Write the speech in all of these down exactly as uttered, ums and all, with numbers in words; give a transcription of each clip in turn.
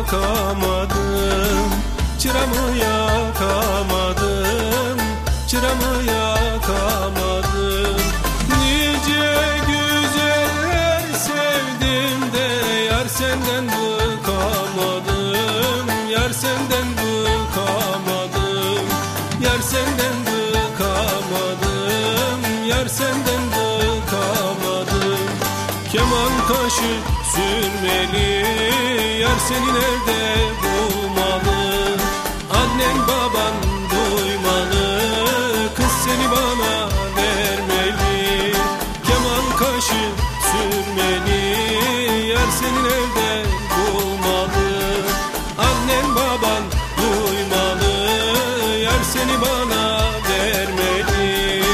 yakamadım, çıramı yakamadım, çıramı yakamadım. Nice güzeller sevdim de yar senden bıkamadım, yar senden bıkamadım, yar senden bıkamadım, yar senden bıkamadım. Keman kaşı sürmeli, yar seni nerede bulmalı? Annen baban duymalı, kız seni bana vermeli. Keman kaşı sürmeli, yar seni nerede bulmalı? Annen baban duymalı, yar seni bana vermeli.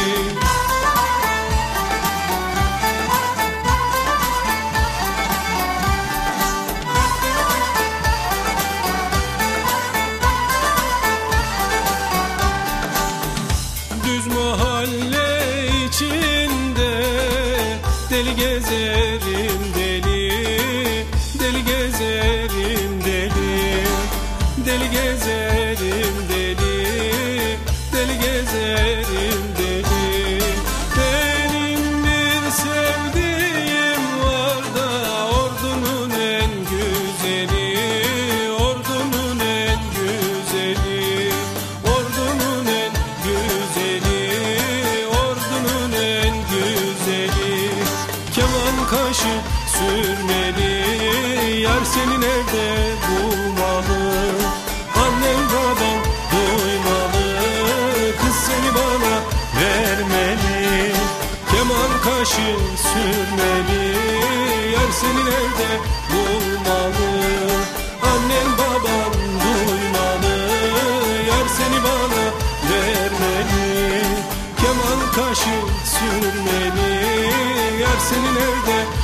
Düz mahalle içinde deli gezerim deli, deli gezerim deli, deli gezerim deli, deli gezerim deli. Benim bir sevdiğim var da ordunun en güzeli, ordunun en güzeli, ordunun en güzeli, ordunun en güzeli. Keman kaşı sürmeli, yar seni nerede bulmalı? Annen baban duymalı, kız seni bana vermeli. Keman kaşı sürmeli, yar seni nerede bulmalı? Annen baban duymalı, yar seni bana vermeli. Keman kaşı sürmeli, yar seni nerede